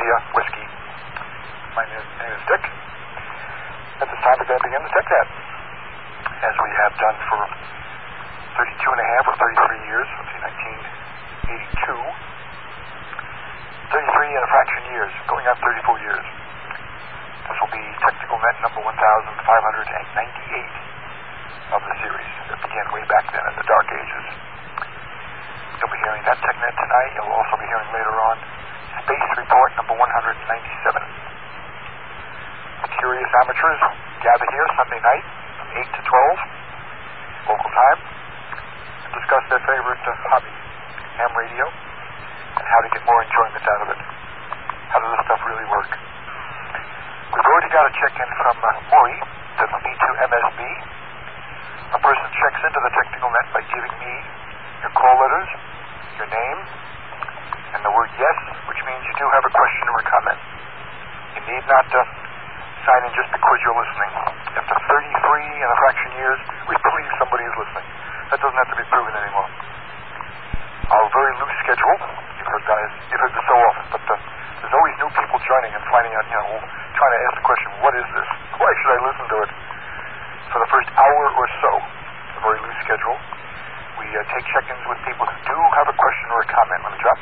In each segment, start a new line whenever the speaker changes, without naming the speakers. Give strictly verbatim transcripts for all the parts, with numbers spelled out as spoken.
India Whiskey. My name is Dick. At this time, we're going to begin the TechNet, as we have done for thirty-two and a half or thirty-three years. Let's see, nineteen eighty-two. thirty-three and a fraction years, going on thirty-four years. This will be Technical Net number one thousand five hundred ninety-eight of the series that began way back then in the dark ages. You'll be hearing that TechNet tonight. You'll also be hearing later on Space Report number one hundred ninety-seven. The curious amateurs gather here Sunday night from eight to twelve, local time, and discuss their favorite uh, hobby, ham radio, and how to get more enjoyment out of it. How does this stuff really work? We've already got a check-in from uh, Maury, the B two M S B. A person checks into the Technical Net by giving me your call letters, your name, and the word yes, which means you do have a question or a comment. You need not uh, sign in just because you're listening. After thirty-three and a fraction years, we believe somebody is listening. That doesn't have to be proven anymore. Our very loose schedule, you've heard guys, you've heard this so often, but uh, there's always new people joining and finding out, you know, trying to ask the question, what is this? Why should I listen to it? For the first hour or so, a very loose schedule, we uh, take check-ins with people who do have a question or a comment. Let me drop.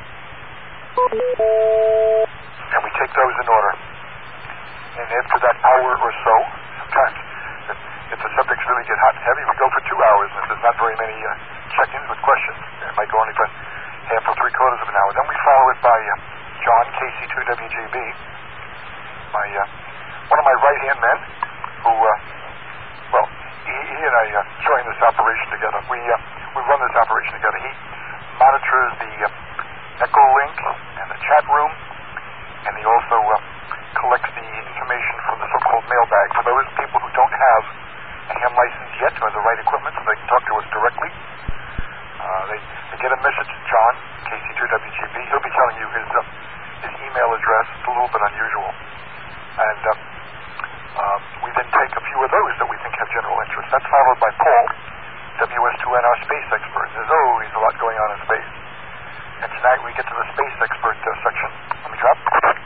And we take those in order. And after that hour or so, sometimes if, if the subjects really get hot and heavy, we go for two hours. And if there's not very many uh, check-ins with questions, it might go only for half or three quarters of an hour. Then we follow it by uh, John, K C two W J B, my uh, one of my right-hand men, who, uh, well, he, he and I uh, joined this operation together. We uh, we run this operation together. He monitors the uh, Echo Link and the chat room, and he also uh, collects the information from the so-called mailbag for those people who don't have a ham license yet or the right equipment, so they can talk to us directly. Uh, they, they get a message to John, K C two W G B. He'll be telling you his uh, his email address. It's a little bit unusual. And uh, uh, we then take a few of those that we think have general interest. That's followed by Paul, W S two N, our space expert. There's always a lot going on in space. And tonight we get to the space expert uh, section. Let me drop.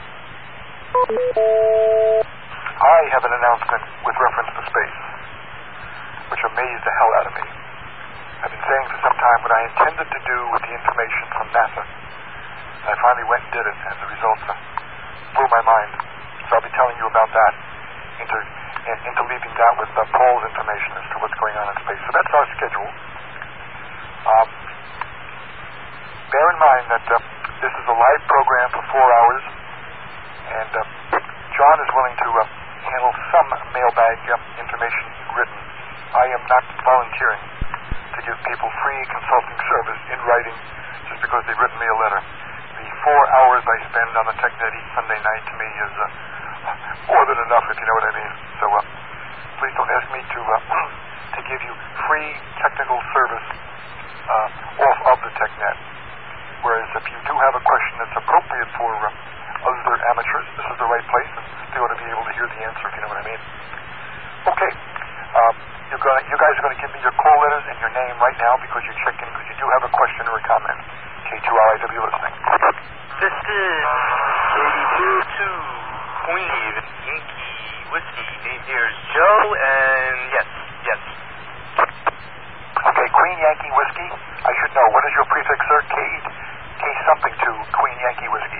I have an announcement with reference to space, which amazed the hell out of me. I've been saying for some time what I intended to do with the information from NASA. And I finally went and did it, and the results uh, blew my mind. So I'll be telling you about that, inter, in, interleaving that with uh, Paul's information as to what's going on in space. So that's our schedule. Um, bear in mind that uh, this is a live program for four hours, and uh, John is willing to uh, handle some mailbag uh, information written. I am not volunteering to give people free consulting service in writing just because they've written me a letter. The four hours I spend on the TechNet each Sunday night to me is uh, more than enough, if you know what I mean. So uh, please don't ask me to uh, to give you free technical service uh, off of the TechNet. Whereas if you do have a question that's appropriate for uh, other amateurs, this is the right place, and they ought to be able to hear the answer, if you know what I mean. Okay. Uh, you're gonna, you guys are going to give me your call letters and your name right now because you're checking, because you do have a question or a comment. K two R I W listening.
This is eighty-two to Queen Yankee Whiskey. Name here is Joe, and yes, yes.
Okay, Queen Yankee Whiskey. I should know. What is your prefix, sir? K, K something to Queen Yankee Whiskey.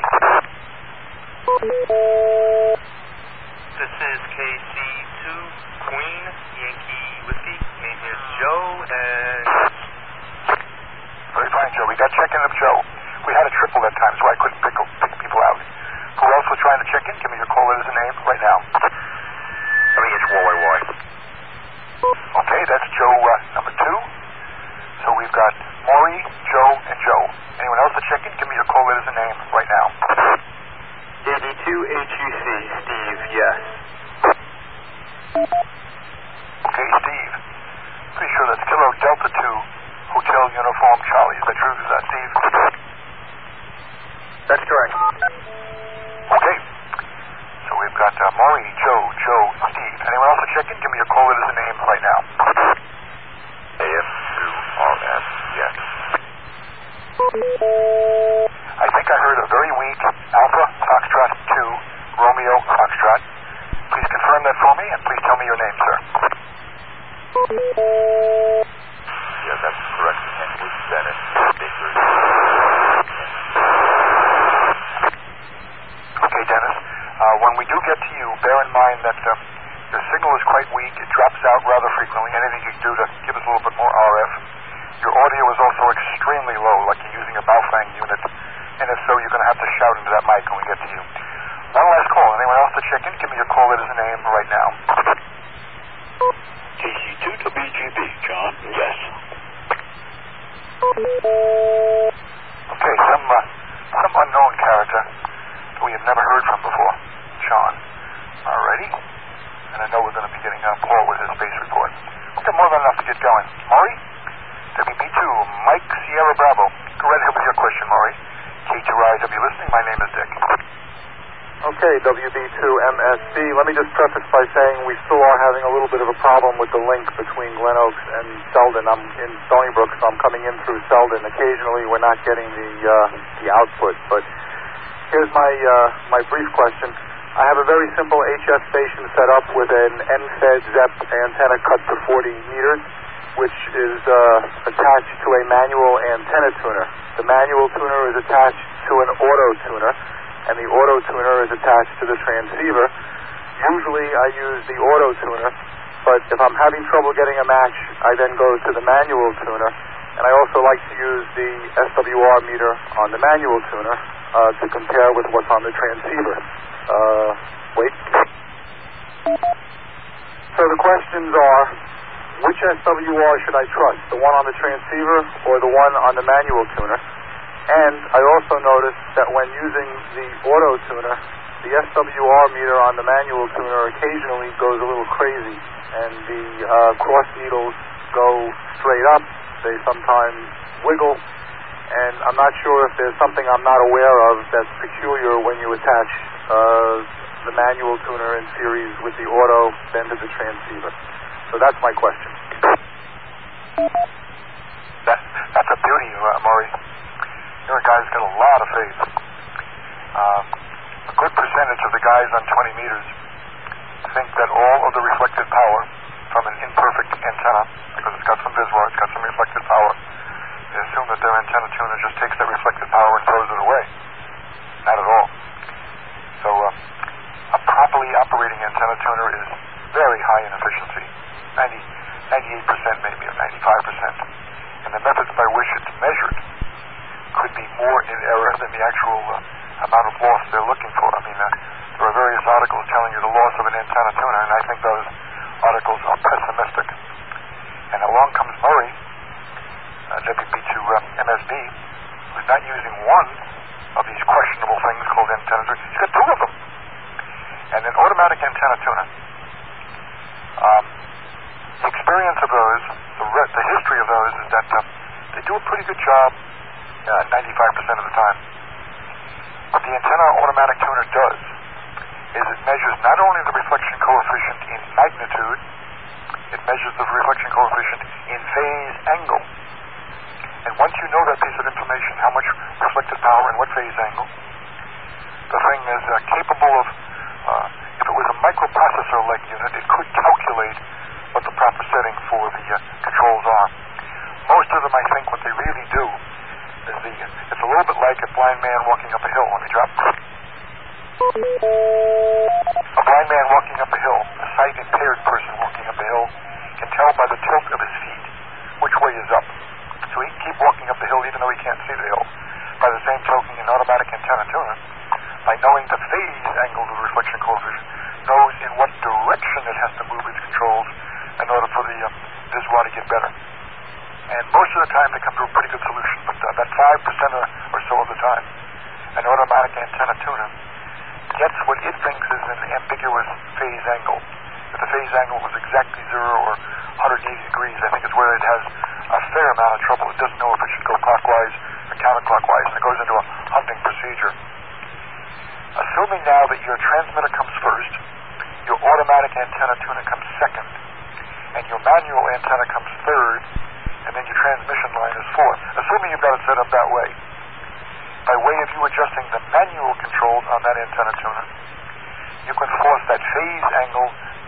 This is K C two Queen Yankee Whiskey. Name here is Joe, and
very fine, Joe. We got check-in of Joe. We had a triple that time, so I couldn't pick, pick people out. Who else was trying to check in? Give me your call letters and name right now.
I think it's Y Y Y.
Okay, that's Joe uh, number two. So we've got Maury, Joe, and Joe. Anyone else to check in? Give me your call letters and name right now.
eighty-two H U C, Steve, yes.
Okay, Steve. Pretty sure that's Kilo Delta two, Hotel Uniform Charlie. Is that true? Is that Steve?
That's correct.
Okay. So we've got uh, Maury, Joe, Joe, Steve. Anyone else to check in? Give me your call letters and name right now.
A F two R S, yes.
I think I heard a very weak Alpha Foxtrot for me, and please tell me your name, sir.
Yeah, that's correct. Henry Bennett. Baker.
Okay, Dennis. Uh, when we do get to you, bear in mind that uh, your signal is quite weak. It drops out rather frequently. Anything you can do to give us a little bit more R F. Your audio is also extremely low, like you're using a Baofeng unit. And if so, you're going to have to shout into that mic when we get to you. One last call. Anyone else to check in? Give me your call letter's name right now.
T C two W G B, John. Yes.
Okay, some uh, some unknown character that we have never heard from before. Sean. Alrighty. And I know we're going to be getting uh, Paul with his space report. We've got more than enough to get going. Maury? W B two, Mike Sierra Bravo. Go right ahead with your question, Maury. K two I W listening. My name is Dick.
Okay, W B two M S B. Let me just preface by saying we still are having a little bit of a problem with the link between Glen Oaks and Selden. I'm in Stony Brook, so I'm coming in through Selden. Occasionally we're not getting the uh, the output, but here's my uh, my brief question. I have a very simple H F station set up with an N FED Z E P antenna cut to forty meters, which is uh, attached to a manual antenna tuner. The manual tuner is attached to an auto tuner, and the auto tuner is attached to the transceiver. Usually I use the auto tuner, but if I'm having trouble getting a match, I then go to the manual tuner, and I also like to use the S W R meter on the manual tuner uh, to compare with what's on the transceiver. Uh, wait. So the questions are, which S W R should I trust, the one on the transceiver or the one on the manual tuner? And I also noticed that when using the auto tuner, the S W R meter on the manual tuner occasionally goes a little crazy, and the uh, cross needles go straight up. They sometimes wiggle, and I'm not sure if there's something I'm not aware of that's peculiar when you attach uh, the manual tuner in series with the auto, then to the transceiver. So that's my question.
That, that's a beauty, uh, Maury. You're a guy who's got a lot of faith. Uh, a good percentage of the guys on twenty meters think that all of the reflected power from an imperfect antenna, because it's got some viswar, it's got some reflected power, they assume that their antenna tuner just takes that reflected power and throws it away. Not at all. So uh, a properly operating antenna tuner is very high in efficiency, ninety, ninety-eight percent maybe, or ninety-five percent. And the methods by which it's measured could be more in error than the actual uh, amount of loss they're looking for. I mean, uh, there are various articles telling you the loss of an antenna tuner, and I think those articles are pessimistic. And along comes Murray, uh, W B two uh, M S B, who's not using one of these questionable things called antenna tuner. He's got two of them. And an automatic antenna tuner, um, the experience of those, the, re- the history of those is that uh, they do a pretty good job uh, ninety-five percent of the time. What the antenna automatic tuner does is it measures not only the reflection coefficient in magnitude, it measures the reflection coefficient in phase angle. And once you know that piece of information, how much reflected power and what phase angle, the thing is uh, capable of, uh, if it was a microprocessor-like unit, it could calculate what the proper setting for the uh, controls are. Most of them, I think, what they really do is the, it's a little bit like a blind man walking up a hill. Let me drop. A blind man walking up a hill, a sight-impaired person walking up a hill, can tell by the tilt of his feet which way is up. So he can keep walking up the hill even though he can't see the hill. By the same token, an automatic antenna tuner, by knowing the phase angle of the reflection coefficient, knows in what direction it has to move its controls in order for the uh, viswar to get better. And most of the time they come to a pretty good solution, but uh, about five percent or, or so of the time, an automatic antenna tuner gets what it thinks is an ambiguous phase angle. If the phase angle was exactly zero or one hundred eighty degrees, I think is where it has a fair amount of trouble. It doesn't know if it should go clockwise or counterclockwise, and it goes into a hunting procedure. Assuming now that your transmitter comes first, your automatic antenna tuner comes second, and your manual antenna comes third, and then your transmission line is fourth. Assuming you've got it set up that way, by way of you adjusting the manual controls on that antenna tuner, you can force that phase angle, that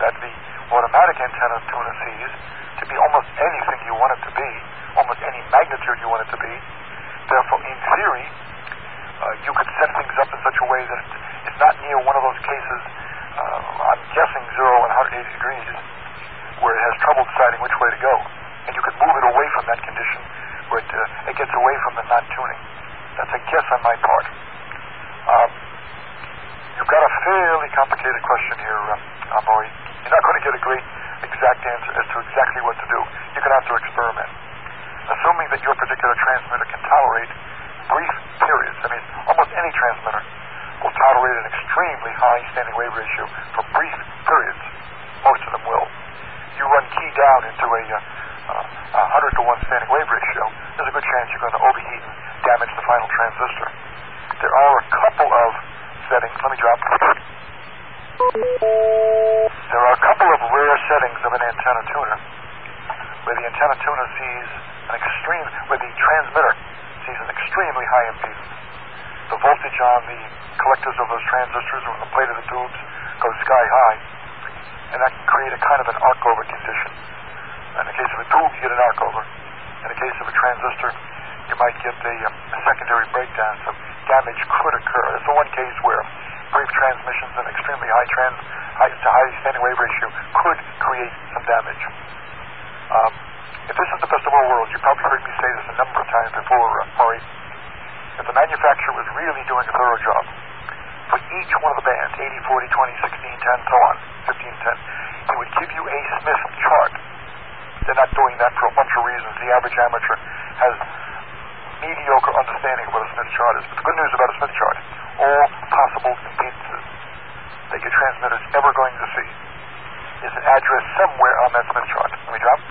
that the automatic antenna tuner sees to be almost anything you want it to be, almost any magnitude you want it to be. Therefore, in theory, uh, you could set things up in such a way that it's not near one of those cases, uh, I'm guessing zero and one hundred eighty degrees, where it has trouble deciding which way to go. And you could move it away from that condition where it, uh, it gets away from the non-tuning. That's a guess on my part. Um, you've got a fairly complicated question here, uh, Maury. You're not going to get a great exact answer as to exactly what to do. You're going to have to experiment. Assuming that your particular transmitter can tolerate brief periods, I mean, almost any transmitter will tolerate an extremely high standing wave ratio for brief periods. Most of them will. You run key down into a uh, uh, one hundred to one standing wave ratio, there's a good chance you're going to overheat and damage the final transistor. There are a couple of settings. Let me drop. There are a couple of rare settings of an antenna tuner where the antenna tuner sees an extreme, where the transmitter sees an extremely high impedance. The voltage on the collectors of those transistors or on the plate of the tubes goes sky high, and that can create a kind of an arc-over condition. In the case of a tube, you get an arc-over. In the case of a transistor, you might get a, a secondary breakdown, so damage could occur. That's the one case where brief transmissions and extremely high trans, high, high standing wave ratio could create some damage. Um, if this is the best of all worlds, you probably heard me say this a number of times before, uh, Murray. If the manufacturer was really doing a thorough job, for each one of the bands, eighty, forty, twenty, sixteen, ten, so on, fifteen, ten, he would give you a Smith chart. They're not doing that for a bunch of reasons. The average amateur has mediocre understanding of what a Smith chart is. But the good news about a Smith chart, all possible impedances that your transmitter is ever going to see is an address somewhere on that Smith chart. Let me drop.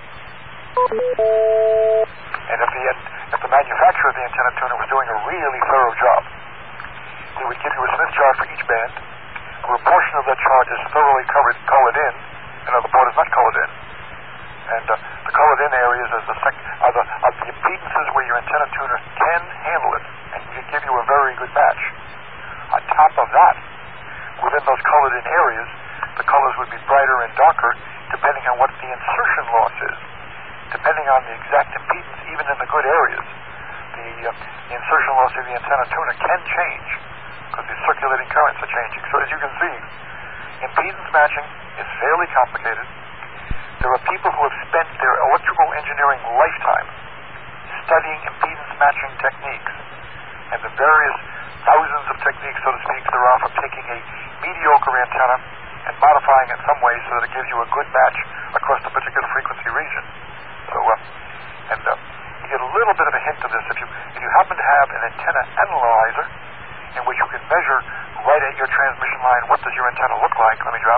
And if the, if the manufacturer of the antenna tuner was doing a really thorough job, he would give you a Smith chart for each band, where a portion of that chart is thoroughly covered, colored in, another part is not colored in. And uh, the colored in areas is the sec- are, the, are the impedances where your antenna tuner can handle it, and can give you a very good match. On top of that, within those colored in areas, the colors would be brighter and darker depending on what the insertion loss is. Depending on the exact impedance, even in the good areas, the, uh, the insertion loss of the antenna tuner can change because the circulating currents are changing. So as you can see, impedance matching is fairly complicated. There are people who have spent their electrical engineering lifetime studying impedance matching techniques, and the various thousands of techniques, so to speak, there are for taking a mediocre antenna and modifying it in some way so that it gives you a good match across the particular frequency region. So, uh, and uh, you get a little bit of a hint of this if you if you happen to have an antenna analyzer in which you can measure right at your transmission line what does your antenna look like. Let me drop.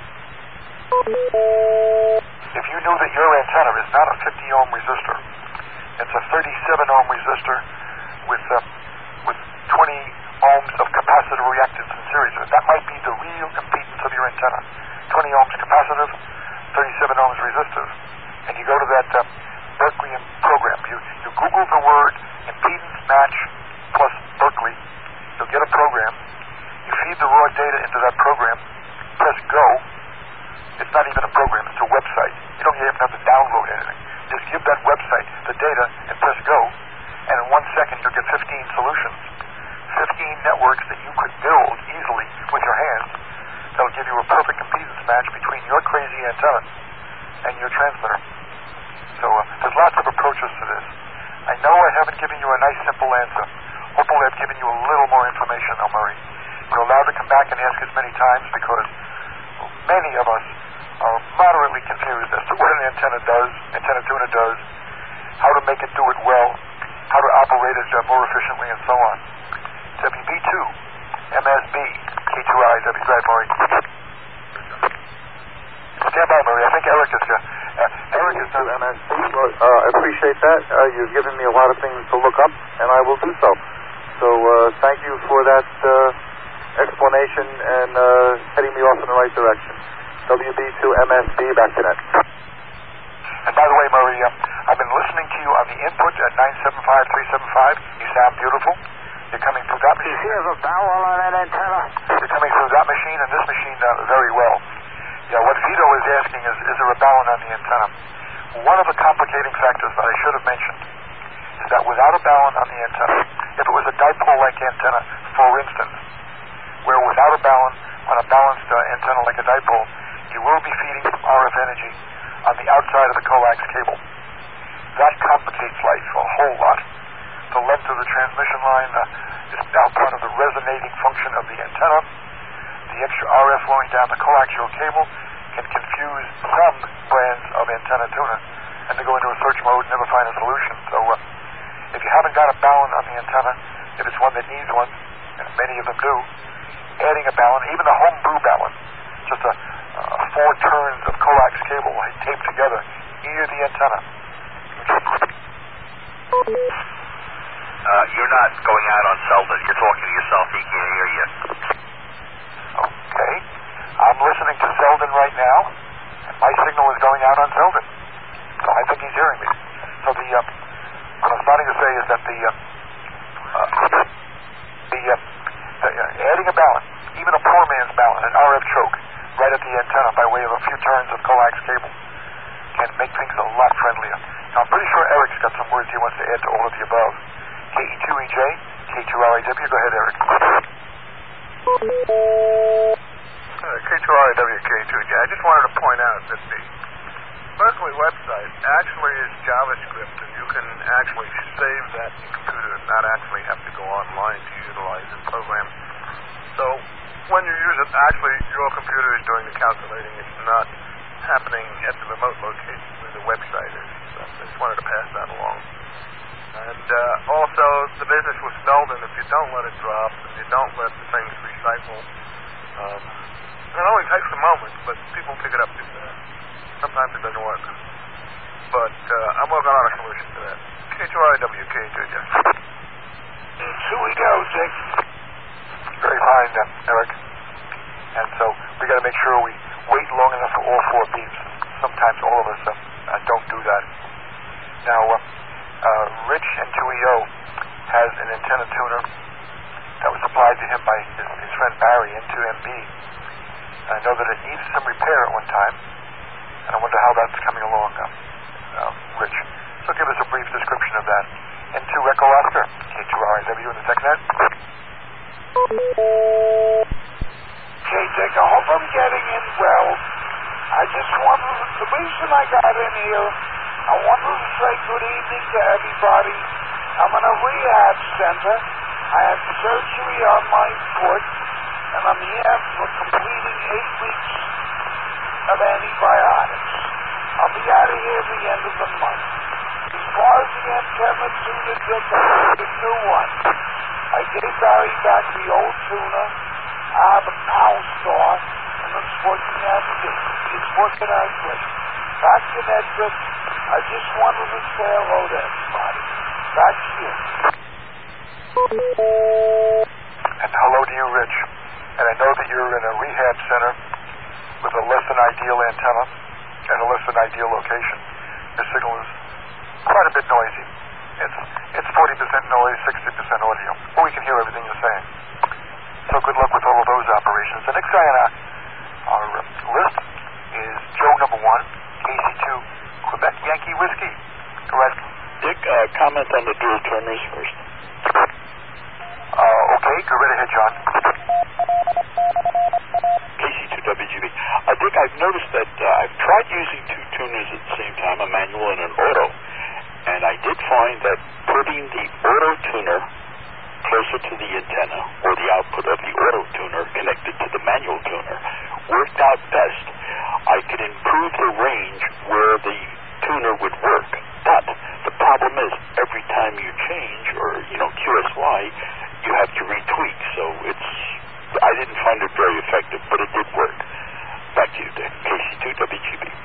If you knew that your antenna is not a fifty ohm resistor, it's a thirty-seven ohm resistor with uh, with twenty ohms of capacitive reactance in series of it, that might be the real impedance of your antenna. twenty ohms capacitive, thirty-seven ohms resistive. And you go to that uh, Berkeley program. You, you Google the word impedance match plus Berkeley. You'll get a program. You feed the raw data into that program. Press go. It's not even a program. It's a website. You don't even have to download anything. Just give that website the data and press go. And in one second, you'll get fifteen solutions. fifteen networks that you could build easily with your hands that'll give you a perfect impedance match between your crazy antenna and your transmitter. So uh, there's lots of approaches to this. I know I haven't given you a nice, simple answer. Hopefully I've given you a little more information, though, Murray. You're allowed to come back and ask as many times because many of us are moderately confused as to what an antenna does, antenna tuner does, how to make it do it well, how to operate it uh, more efficiently, and so on. W B two, M S B, K two I, W B two, Murray. Stand by, Murray. I think Eric is here. Uh, Eric is
to M S B. Well, uh, I appreciate that. Uh, you've given me a lot of things to look up, and I will do so. So uh, thank you for that uh, explanation and uh, heading me off in the right direction. W B two M S B, back to that.
And by the way, Murray, uh, I've been listening to you on the input at nine seven five three seven five. You sound beautiful. You're coming through that machine.
You hear the vowel on that antenna?
You're coming through that machine and this machine uh, very well. Yeah, what is, is there a balun on the antenna? One of the complicating factors that I should have mentioned is that without a balun on the antenna, if it was a dipole-like antenna, for instance, where without a balun on a balanced uh, antenna like a dipole, you will be feeding R F energy on the outside of the coax cable. That complicates life a whole lot. The length of the transmission line uh, is now part of the resonating function of the antenna. The extra R F flowing down the coaxial cable can confuse some brands of antenna tuner, and they go into a search mode and never find a solution. So uh, if you haven't got a balun on the antenna, if it's one that needs one, and many of them do, adding a balun, even the home brew balun, just a, uh, four turns of coax cable taped together near the antenna.
Uh, you're not going out on Selden. You're talking to yourself. He can't hear you.
Okay. I'm listening to Selden right now, and my signal is going out on Selden. So I think he's hearing me. So the, uh, what I'm starting to say is that the, uh, uh, the, uh, the uh, adding a balun, even a poor man's balun, an R F choke, right at the antenna by way of a few turns of coax cable, can make things a lot friendlier. Now, I'm pretty sure Eric's got some words he wants to add to all of the above. K E two E J, K two R A W, go ahead, Eric.
Uh, K two R A W, K two E J. I just wanted to point out that the Berkeley website actually is JavaScript, and you can actually save that in your computer and not actually have to go online to utilize the program. So when you use it, actually your computer is doing the calculating. It's not happening at the remote location where the website is. So I just wanted to pass that along. And uh, also, the business with Selden, if you don't let it drop, and you don't let the things recycle, um, it only takes a moment, but people pick it up too fast. Sometimes it doesn't work. But uh, I'm working on a solution to that. K two R A W, K two, yes.
Here we go, Dick.
Very fine, uh, Eric. And so we got to make sure we wait long enough for all four beeps. Sometimes all of us uh, uh, don't do that. Now, uh, uh, Rich in two E O has an antenna tuner that was supplied to him by his, his friend Barry in two M B. I know that it needs some repair at one time, and I wonder how that's coming along, uh, uh, Rich. So give us a brief description of that. N two Echo Oscar, K two R A W in the second end.
Okay, Dick, I hope I'm getting in well. I just wanted, the reason I got in here, I wanted to say good evening to everybody. I'm in a rehab center. I had surgery on my foot, and I'm here for completing eight weeks of antibiotics. I'll be out of here at the end of the month. As far as the antenna tuner, Dick, I need a new one. I gave Barry back the old tuner. I have a power store, and it's working out good. It's working out great. Back to Edric. I just wanted to say hello to everybody. Back to you.
And hello to you, Rich. And I know that you're in a rehab center with a less than ideal antenna and a less than ideal location. Your signal is quite a bit noisy. It's it's forty percent noise, sixty percent audio. But we can hear everything you're saying. So good luck with all of those operations. The next guy on our, our uh, list is Joe number one, K C two, Quebec Yankee Whiskey. Go ahead.
Dick, uh, comment on the dual turners first.
Uh, okay, go right ahead, John.
K C two W G B. Uh, Dick, I've noticed that uh, I've tried using two tuners at the same time, a manual and an auto, and I did find that putting the auto tuner closer to the antenna, or the output of the auto tuner connected to the manual tuner, worked out best. I could improve the range where the tuner would work, but the problem is every time you change, or, you know, Q S Y, you have to retweak, so it's, I didn't find it very effective, but it did work. Back to you, Dick. K C two W G B.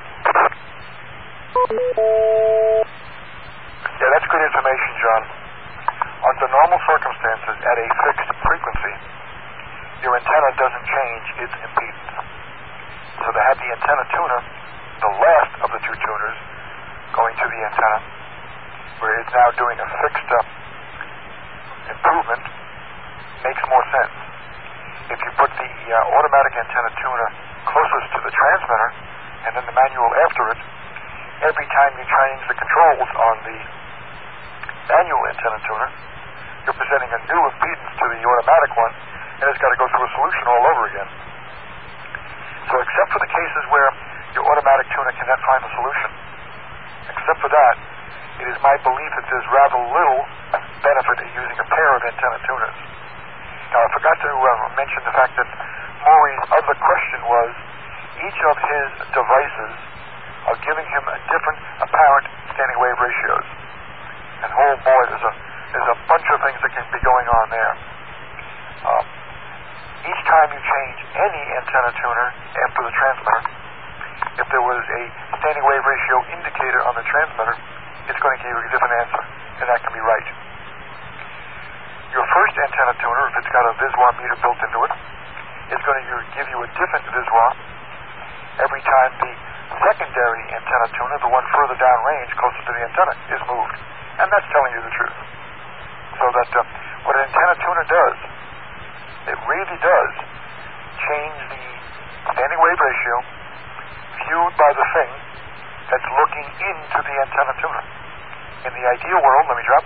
Yeah, that's good information, John. Under normal circumstances, at a fixed frequency, your antenna doesn't change its impedance. So to have the antenna tuner, the last of the two tuners, going to the antenna, where it's now doing a fixed uh, improvement, makes more sense. If you put the uh, automatic antenna tuner closest to the transmitter, and then the manual after it, every time you change the controls on the manual antenna tuner, you're presenting a new impedance to the automatic one, and it's got to go through a solution all over again. So except for the cases where your automatic tuner cannot find a solution, except for that, it is my belief that there's rather little benefit in using a pair of antenna tuners. Now, I forgot to uh, mention the fact that Maury's other question was, each of his devices are giving him a different apparent standing wave ratios. And oh boy, there's a there's a bunch of things that can be going on there. Um, each time you change any antenna tuner after the transmitter, if there was a standing wave ratio indicator on the transmitter, it's going to give you a different answer, and that can be right. Your first antenna tuner, if it's got a Viswar meter built into it, is going to give you a different Viswar every time the secondary antenna tuner, the one further downrange, closer to the antenna, is moved. And that's telling you the truth. So that uh, what an antenna tuner does, it really does change the standing wave ratio viewed by the thing that's looking into the antenna tuner. In the ideal world, let me drop.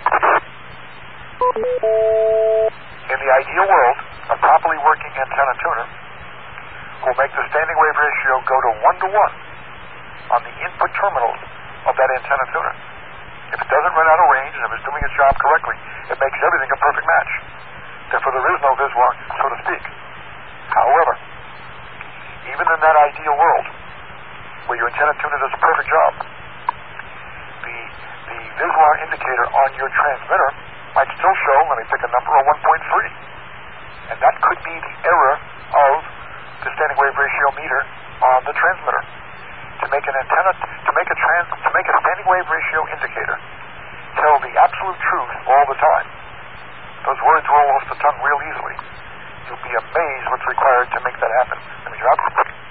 In the ideal world, a properly working antenna tuner will make the standing wave ratio go to one to one on the input terminals of that antenna tuner. If it doesn't run out of range, and if it's doing its job correctly, it makes everything a perfect match. Therefore, there is no Viswar, so to speak. However, even in that ideal world, where your antenna tuner does a perfect job, the the Viswar indicator on your transmitter might still show, let me pick a number, a one point three. And that could be the error of the standing wave ratio meter on the transmitter. To make an antenna, to make a trans, to make a standing wave ratio indicator tell the absolute truth all the time. Those words roll off the tongue real easily. You'll be amazed what's required to make that happen. Let me drop.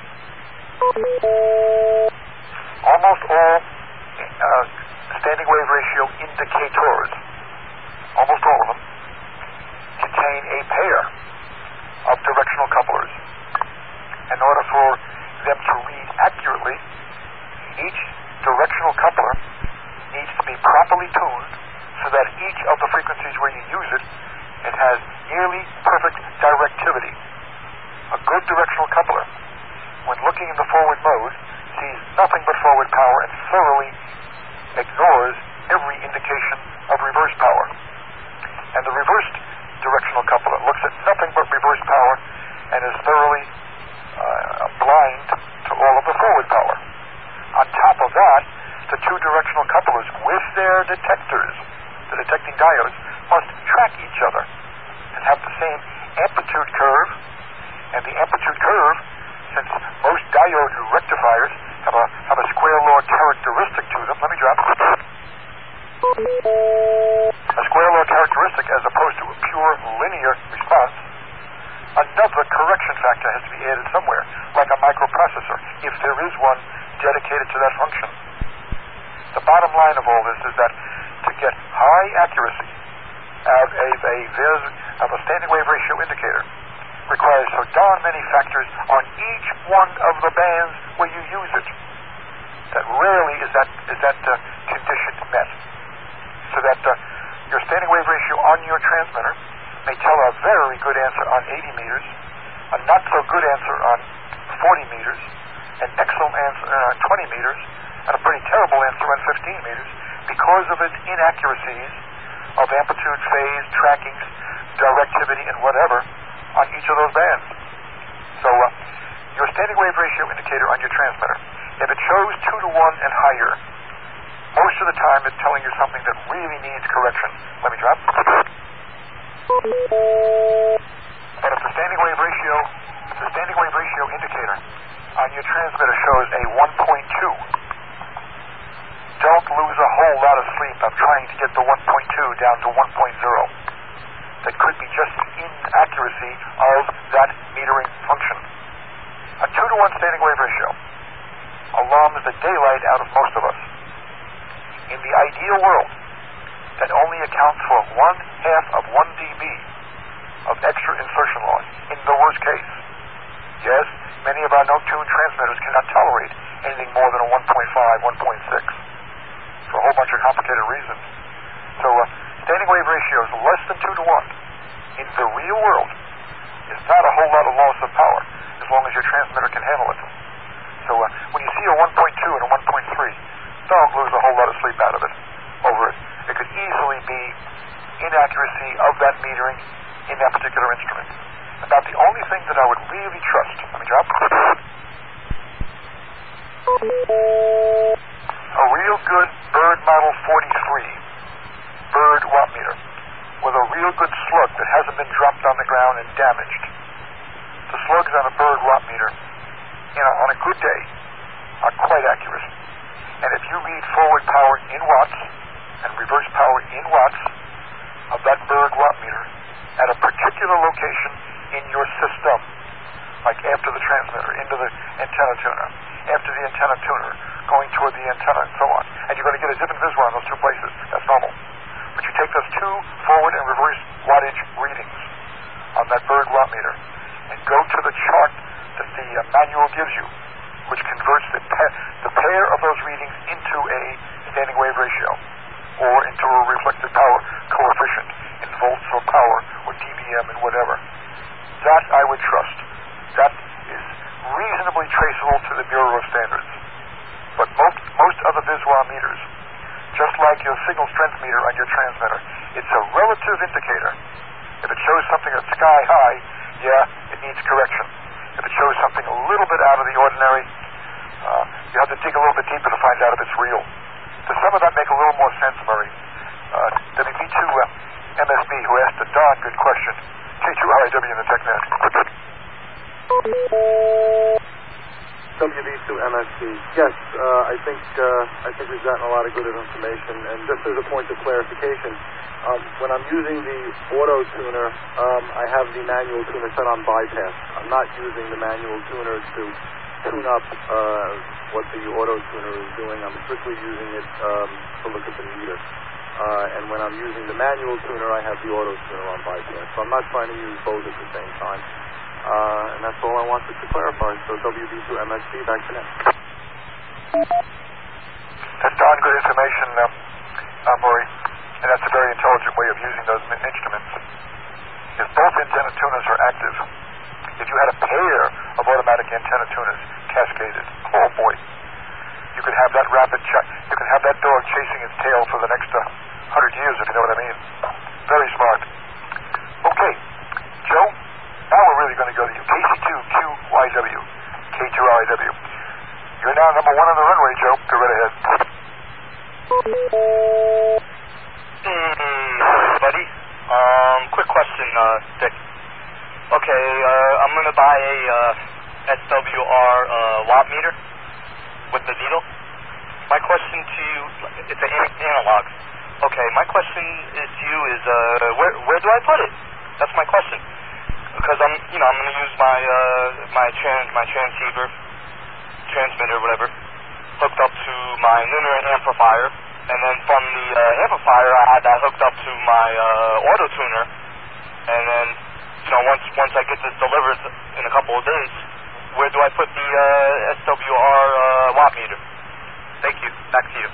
Almost all uh, standing wave ratio indicators, almost all of them, contain a pair of directional couplers. In order for them to read accurately, each directional coupler needs to be properly tuned so that each of the frequencies where you use it, it has nearly perfect directivity. A good directional coupler, when looking in the forward mode, sees nothing but forward power and thoroughly ignores every indication of reverse power. And the reversed directional coupler looks at nothing but reverse power and is thoroughly uh, blind to all of the forward power. On top of that, the two directional couplers with their detectors, the detecting diodes, must track each other and have the same amplitude curve. And the amplitude curve, since most diode rectifiers have a have a square law characteristic to them, let me drop. A square law characteristic as opposed to a pure linear response, another correction factor has to be added somewhere, like a microprocessor, if there is one dedicated to that function. The bottom line of all this is that to get high accuracy of a, a, of a standing wave ratio indicator requires so darn many factors on each one of the bands where you use it that rarely is that is that uh, condition met. So that uh, your standing wave ratio on your transmitter may tell a very good answer on eighty meters, a not so good answer on forty meters, an excellent answer on twenty meters, and a pretty terrible answer on fifteen meters because of its inaccuracies of amplitude, phase, trackings, directivity, and whatever on each of those bands. So uh, your standing wave ratio indicator on your transmitter, if it shows two to one and higher, most of the time it's telling you something that really needs correction. Let me drop. But if the standing wave ratio, if the standing wave ratio indicator on your transmitter shows a one point two, don't lose a whole lot of sleep of trying to get the one point two down to one point zero. That could be just the inaccuracy of that metering function. A two to one standing wave ratio alarms the daylight out of most of us. In the ideal world, that only accounts for one half of one dB of extra insertion loss in the worst case. Yes, many of our no-tune transmitters cannot tolerate anything more than a one point five, one point six, for a whole bunch of complicated reasons. So uh, standing wave ratios less than two to one in the real world is not a whole lot of loss of power as long as your transmitter can handle it. So uh, when you see a one point two and a one point three, don't lose a whole lot of sleep out of it over it. It could easily be inaccuracy of that metering in that particular instrument. About the only thing that I would really trust, let me drop, a real good Bird Model forty-three Bird watt meter with a real good slug that hasn't been dropped on the ground and damaged. The slugs on a Bird watt meter, you know, on a good day, are quite accurate. And if you read forward power in watts and reverse power in watts of that Bird watt meter at a particular location in your system, like after the transmitter, into the antenna tuner, after the antenna tuner, going toward the antenna, and so on. And you're going to get a dip and visor on those two places. That's normal. But you take those two forward and reverse wattage readings on that Bird watt meter and go to the chart that the uh, manual gives you, which converts the, pa- the pair of those readings into a standing wave ratio or into a reflected power coefficient in volts or power or D B M and whatever. That I would trust. That is reasonably traceable to the Bureau of Standards. But most, most other Viswar meters, just like your signal strength meter on your transmitter, it's a relative indicator. If it shows something that's sky high, yeah, it needs correction. If it shows something a little bit out of the ordinary, uh, you have to dig a little bit deeper to find out if it's real. Does some of that make a little more sense, Murray? Uh, W B two uh, M S B, who asked a darn good question. K two R I W in the TechNet.
W B two M S B. Yes, uh, I think uh, I think we've gotten a lot of good information. And just as a point of clarification, um, when I'm using the auto tuner, um, I have the manual tuner set on bypass. I'm not using the manual tuner to tune up uh, what the auto tuner is doing. I'm strictly using it um, to look at the meter. Uh, and when I'm using the manual tuner, I have the auto tuner on bypass. So I'm not trying to use both at the same time. Uh, and that's all I wanted to clarify. So W B two M S B, back to net.
That's darn good information, uh, uh, Murray. And that's a very intelligent way of using those instruments. If both antenna tuners are active, if you had a pair of automatic antenna tuners cascaded, oh boy, you could have that rapid ch- you could have that dog chasing its tail for the next uh, hundred years, if you know what I mean. Very smart. Okay, Joe, now we're really going to go to you. K C two Q Y W, K two R I W. You're now number one on the runway, Joe. Go right ahead.
Hey, everybody. Um, quick question, uh, Dick. Okay, uh, I'm going to buy a uh, S W R uh, watt meter with the needle. My question to you, it's an analog. Okay, my question is to you is, uh, where where do I put it? That's my question. Because I'm, you know, I'm going to use my uh, my trans my transceiver, transmitter, whatever, hooked up to my linear amplifier, and then from the uh, amplifier, I had that hooked up to my uh, auto tuner, and then, you know, once once I get this delivered in a couple of days, where do I put the uh, S W R uh, watt meter? Thank you. Back to you.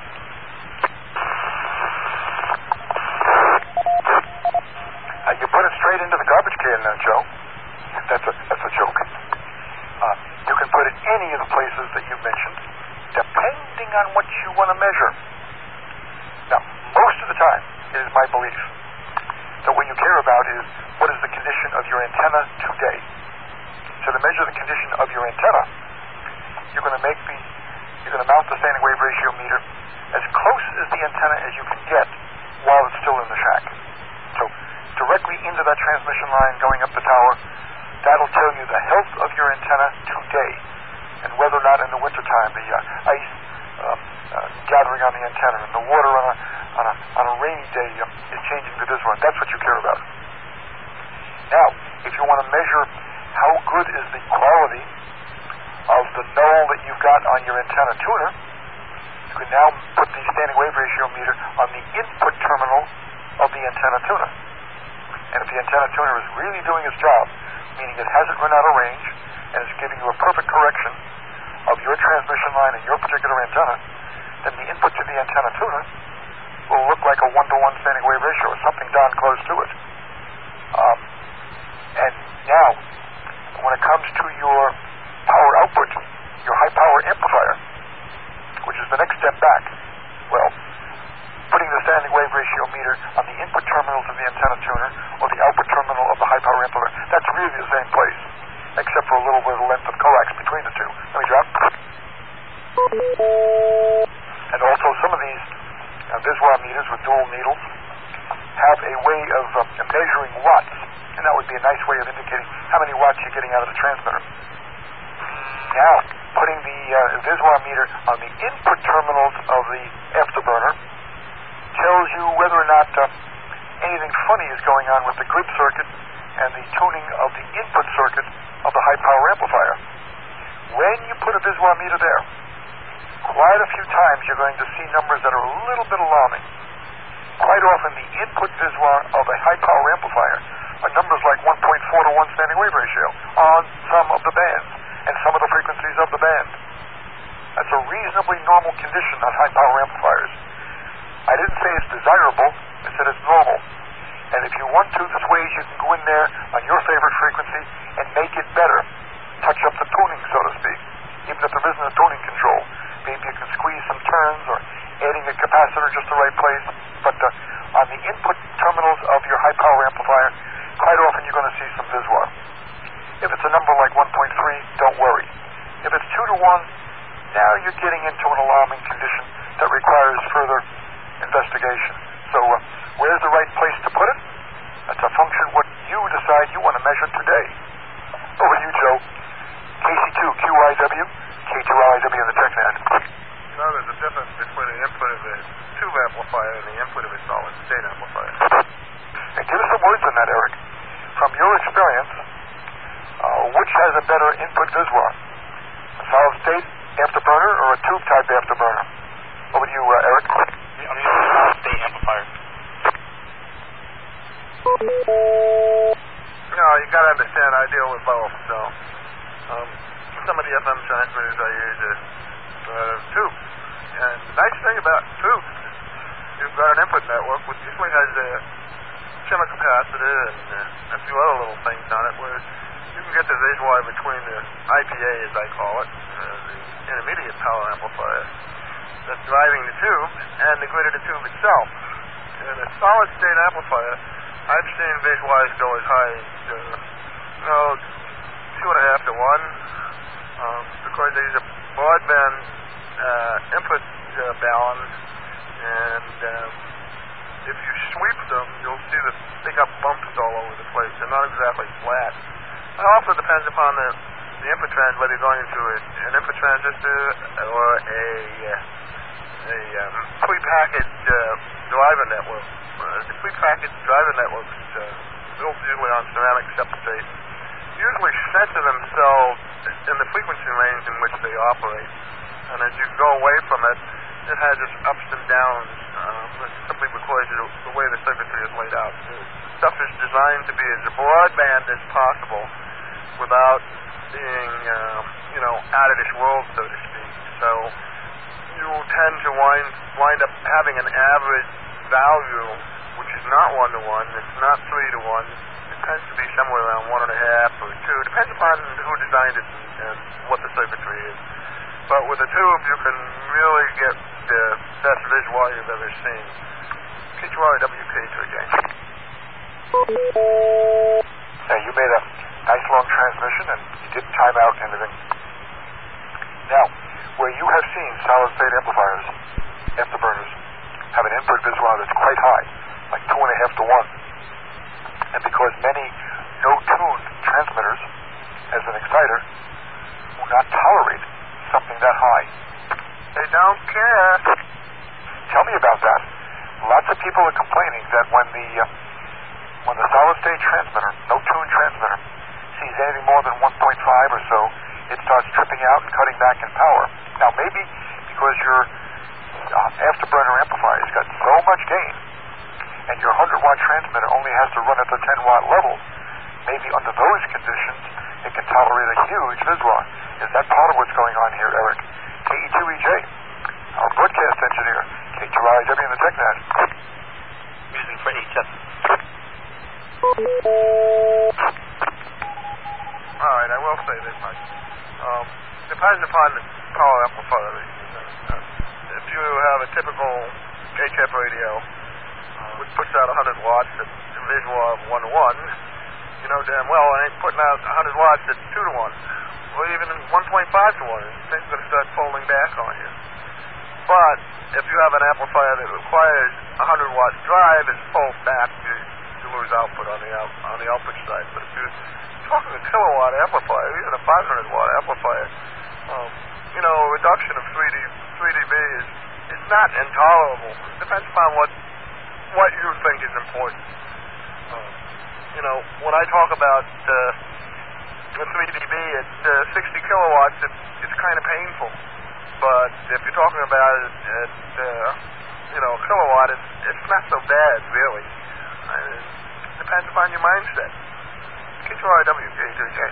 Uh, you put it straight into the garbage can now, Joe. That's a, that's a joke. Uh, you can put it any of the places that you mentioned, depending on what you want to measure. Now, most of the time, it is my belief that what you care about is what is the condition of your antenna today. So to measure the condition of your antenna, you're going to make the, you're going to mount the standing wave ratio meter as close as the antenna as you can get while it's still in the shack. So directly into that transmission line going up the tower, that'll tell you the health of your antenna today and whether or not in the wintertime the uh, ice uh, uh, gathering on the antenna and the water on a, on a, on a rainy day uh, is changing the visor. That's what you care about. Now, if you want to measure how good is the quality of the null that you've got on your antenna tuner, you can now put the standing wave ratio meter on the input terminal of the antenna tuner. And if the antenna tuner is really doing its job, meaning it hasn't run out of range and is giving you a perfect correction of your transmission line and your particular antenna, then the input to the antenna tuner will look like a one-to-one standing wave ratio or something darn close to it. Um, and now, when it comes to your power output, your high-power amplifier, which is the next step back, well, putting the standing wave ratio meter on the input terminals of the antenna tuner or the output terminal of the high-power amplifier, that's really the same place, except for a little bit of length of coax between the two. Let me drop. And also some of these uh, Viswar meters with dual needles have a way of uh, measuring watts, and that would be a nice way of indicating how many watts you're getting out of the transmitter. Now, putting the uh, Viswar meter on the input terminals of the afterburner tells you whether or not uh, anything funny is going on with the grid circuit and the tuning of the input circuit of the high-power amplifier. When you put a Viswar meter there, quite a few times you're going to see numbers that are a little bit alarming. Quite often the input Viswar of a high-power amplifier are numbers like one point four to one standing wave ratio on some of the bands and some of the frequencies of the band. That's a reasonably normal condition on high-power amplifiers. I didn't say it's desirable, I said it's normal. And if you want to, there's ways you can go in there on your favorite frequency and make it better. Touch up the tuning, so to speak, even if there isn't a tuning control. Maybe you can squeeze some turns or adding a capacitor just the right place. But uh, on the input terminals of your high-power amplifier, quite often you're going to see some Viswar. If it's a number like one point three, don't worry. If it's two to one, now you're getting into an alarming condition that requires further investigation. So uh, where's the right place to put it? That's a function of what you decide you want to measure today. Over to you, Joe. K C two Q I W, K two L I W in the TechNet.
You know, there's a difference between the input of a tube amplifier and the input of a solid-state amplifier.
And give us some words on that, Eric. From your experience, uh, which has a better input Viswar? A solid-state afterburner or a tube-type afterburner? Over to you, uh, Eric.
I'm using a solid-state amplifier.
No, you got to understand, I deal with both, so um, some of the F M transmitters I use are uh, tubes. And the nice thing about tubes is you've got an input network which usually has a shimmer capacitor and uh, a few other little things on it where you can get the Viswar between the I P A, as I call it, uh, the intermediate power amplifier that's driving the tube, and the grid of the tube itself. In a solid-state amplifier, I've seen Viswars go as high as, uh, you know, two and a half to one, um, because they use a broadband uh, input uh, balance, and um, if you sweep them, you'll see the big up bumps all over the place. They're not exactly flat. It also depends upon the, the input trans, whether you're going into a, an input transistor or a, uh, a um, prepackaged uh, driver network. Uh, the prepackaged driver networks, uh, built usually on ceramic substrate, usually center themselves in the frequency range in which they operate. And as you go away from it, it has its ups and downs, um, simply because of the way the circuitry is laid out. The stuff is designed to be as broadband as possible without being, uh, you know, out of this world, so to speak. So you tend to wind, wind up having an average value which is not one-to-one, it's not three-to-one. It tends to be somewhere around one and a half or two. Depends upon who designed it and, and what the circuitry is. But with a tube, you can really get the best Viswar you've ever seen. K two R W K two again.
Now, you made a nice long transmission, and you didn't time out anything. Now, where you have seen solid-state amplifiers, afterburners, have an input Viswar that's quite high, like two and a half to one, and because many no-tune transmitters, as an exciter, will not tolerate something that high.
They don't care.
Tell me about that. Lots of people are complaining that when the uh, when the solid-state transmitter, no-tune transmitter, sees anything more than one point five or so, it starts tripping out and cutting back in power. Now, maybe because your uh, afterburner amplifier has got so much gain, and your one hundred watt transmitter only has to run at the ten watt level, maybe under those conditions, it can tolerate a huge Viswar. Is that part of what's going on here, Eric? K E two E J, our broadcast engineer, K two R I W in the TechNet.
Using for H F.
All right, I will say this much. Um, depending upon the power amplifier that you use. Uh, if you have a typical H F radio, uh, which puts out one hundred watts at a visual of one to one, you know damn well it ain't putting out one hundred watts at two to one, or even one point five to one. Things are going to start folding back on you. But if you have an amplifier that requires one hundred watt drive, it folds back. You, you lose output on the out, on the output side. But if you're talking a kilowatt amplifier, even a five hundred watt amplifier, um, you know, a reduction of three D B is is not intolerable. It depends upon what what you think is important. Um, you know, when I talk about uh, the three D B at uh, sixty kilowatts, it, it's kind of painful. But if you're talking about it at, uh, you know, kilowatt, it's, it's not so bad, really. Uh, it depends upon your mindset. K two R I W, K two J.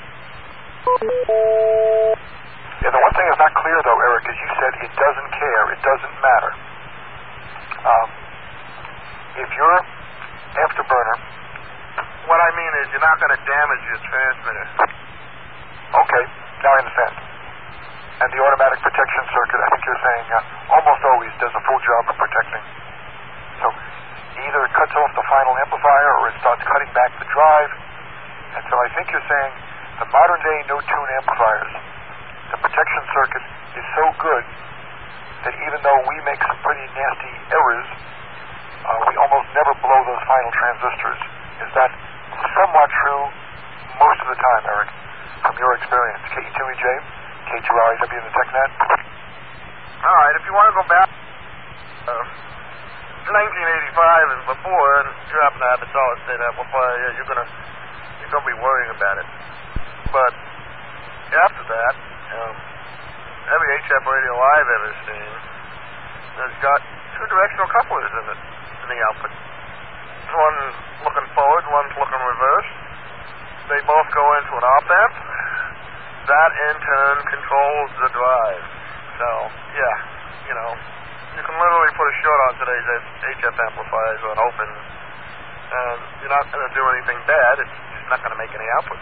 Yeah, the one thing that's not clear, though, Eric, is you said it doesn't care, it doesn't matter. Um, if you're afterburner...
What I mean is you're not going to damage your transmitter.
Okay, now I understand. And the automatic protection circuit, I think you're saying, uh, almost always does a full job of protecting. So either it cuts off the final amplifier or it starts cutting back the drive. And so I think you're saying the modern day no-tune amplifiers, the protection circuit is so good that even though we make some pretty nasty errors, uh, we almost never blow those final transistors. Is that somewhat true most of the time, Eric, from your experience? K E two E J, K two R I W in the TechNet?
All right, if you want to go back uh, to nineteen eighty-five and before, and you happen to have a solid-state amplifier, yeah, you're gonna you're gonna be worrying about it. But after that, um, every H F radio I've ever seen has got two directional couplers in it in the output. One looking forward, one's looking reverse. They both go into an op amp. That in turn controls the drive. So yeah, you know, you can literally put a short on today's H F amplifiers on open, and you're not going to do anything bad. It's just not going to make any output.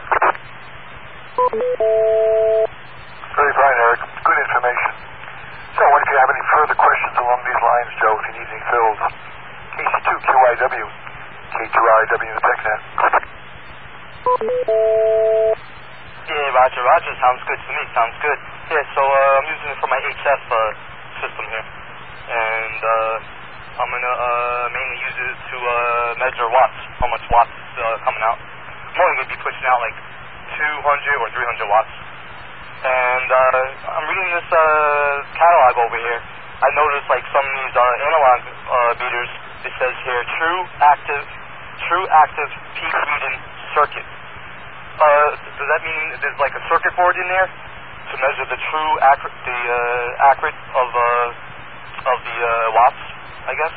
Very fine, Eric. Good information. So, if you have any further questions along these lines, Joe, if you need any fills, K C two Q I W, K two R I W in the TechNet.
Yeah, Roger, Roger. Sounds good to me. Sounds good. Yeah, so uh, I'm using it for my H F uh, system here, and uh, I'm gonna uh, mainly use it to uh, measure watts, how much watts is uh, coming out. I'm only gonna be pushing out like two hundred or three hundred watts. And uh, I'm reading this uh, catalog over here. I noticed like some of these uh, analog uh, meters. It says here true active, true active peak reading circuit. Uh, does that mean there's like a circuit board in there to measure the true accurate, the uh, accurate of uh, of the uh, watts? I guess.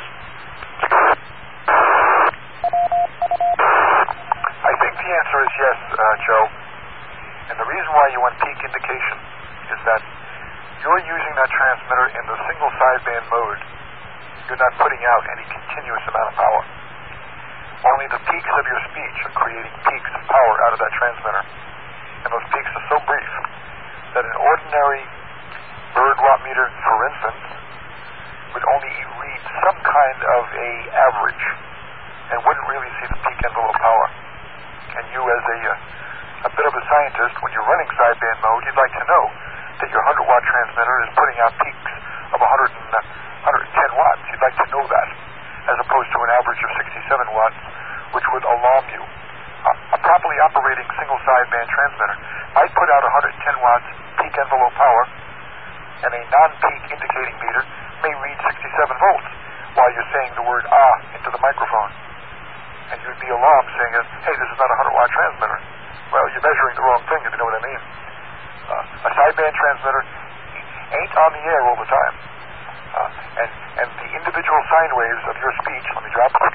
I think the answer is yes, uh, Joe. And the reason why you want peak indication is that you're using that transmitter in the single sideband mode. You're not putting out any continuous amount of power. Only the peaks of your speech are creating peaks of power out of that transmitter. And those peaks are so brief that an ordinary bird watt meter, for instance, would only read some kind of a average and wouldn't really see the peak envelope power. And you, as a uh, a bit of a scientist, when you're running sideband mode, you'd like to know that your one hundred watt transmitter is putting out peaks of one hundred and, uh, one hundred ten watts. You'd like to know that, as opposed to an average of sixty-seven watts, which would alarm you. Uh, a properly operating single sideband transmitter might put out one hundred ten watts peak envelope power, and a non-peak indicating meter may read sixty-seven volts while you're saying the word ah into the microphone. And you'd be alarmed saying, hey, this is not a one hundred watt transmitter. Well, you're measuring the wrong thing, if you know what I mean. Uh, a sideband transmitter ain't on the air all the time. Uh, and, and the individual sine waves of your speech, let me drop it.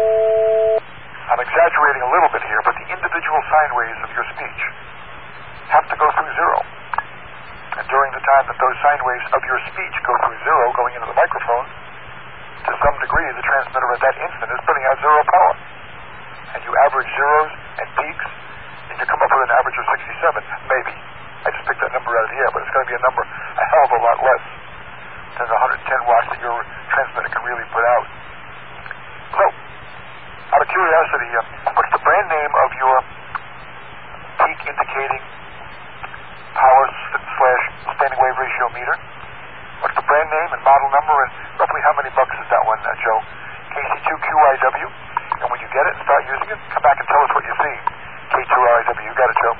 I'm exaggerating a little bit here, but the individual sine waves of your speech have to go through zero. And during the time that those sine waves of your speech go through zero, going into the microphone, to some degree, the transmitter at that instant is putting out zero power. And you average zeros and peaks, and you come up with an average of sixty-seven, maybe. I just picked that number out of the air, but it's going to be a number a hell of a lot less than the one hundred ten watts that your transmitter can really put out. So, out of curiosity, uh, what's the brand name of your peak indicating power slash standing wave ratio meter? What's the brand name and model number, and roughly how many bucks is that one, uh, Joe? K C two Q I W. And when you get it and start using it, come back and tell us what you see. K two R I W. You got it, Joe?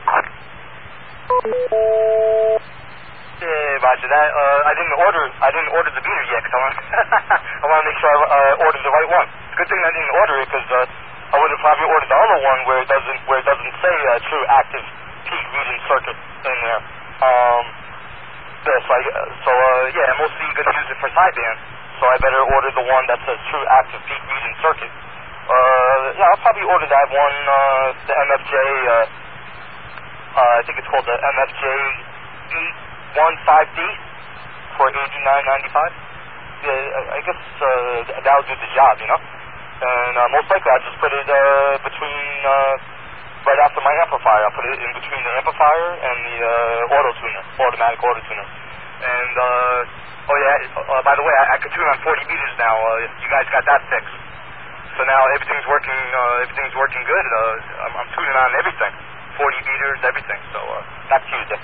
Yeah, Roger that. Uh, I didn't order. I didn't order the meter yet because I want. I want to make sure I uh, ordered the right one. It's a good thing I didn't order it because uh, I would have probably ordered the other one where it doesn't where it doesn't say uh, true active peak reading circuit in there. Um, yeah, so I, so uh, yeah, I'm mostly going to use it for sideband. So I better order the one that says true active peak reading circuit. Uh, yeah, I'll probably order that one. Uh, the M F J. Uh, uh, I think it's called the M F J eight one five D for eighty-nine ninety-five. Yeah, I guess uh, that'll do the job, you know. And uh, most likely I'll just put it uh, between uh, right after my amplifier. I'll put it in between the amplifier and the uh, auto tuner, automatic auto tuner. And uh, oh yeah, uh, by the way, I, I can tune on forty meters now. Uh, you guys got that fixed. So now everything's working. Uh, everything's working good. Uh, I'm, I'm tuning on everything, forty meters, everything. So uh, back to you, Dick.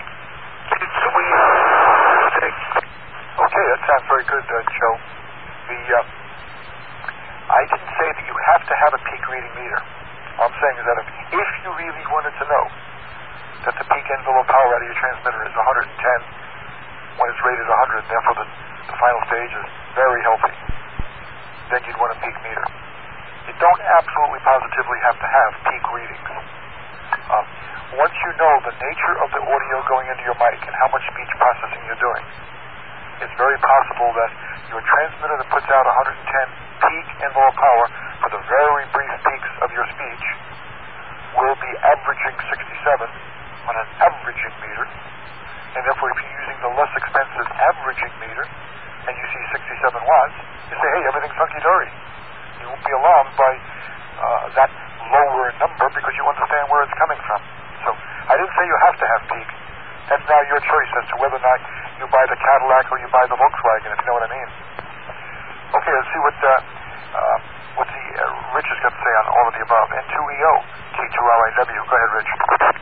Okay, that sounds very good, uh, Joe. The uh, I didn't say that you have to have a peak reading meter. All I'm saying is that if, if you really wanted to know that the peak envelope power out of your transmitter is one hundred ten when it's rated one hundred, and therefore the, the final stage is very healthy, then you'd want a peak meter. You don't absolutely positively have to have peak readings. Um, once you know the nature of the audio going into your mic and how much speech processing you're doing, it's very possible that your transmitter that puts out one hundred ten peak envelope power for the very brief peaks of your speech will be averaging sixty-seven on an averaging meter, and therefore if you're using the less expensive averaging meter and you see sixty-seven watts, you say, hey, everything's hunky-dory. You won't be alarmed by uh, that lower number because you understand where it's coming from. So I didn't say you have to have peak. That's now your choice as to whether or not you buy the Cadillac or you buy the Volkswagen, if you know what I mean. Okay, let's see what uh, uh, what the uh, Rich has got to say on all of the above. N two E O, K two R I W. Go ahead, Rich.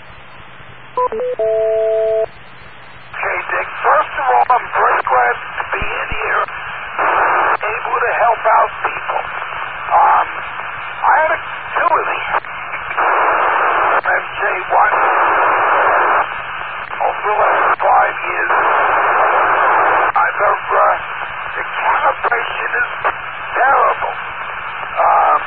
Okay, Dick. First of all, I'm very glad to be in here, able to help out people. Um, I had a, two of these. M F J one over the last five years. I've uh, the calibration is terrible. Um,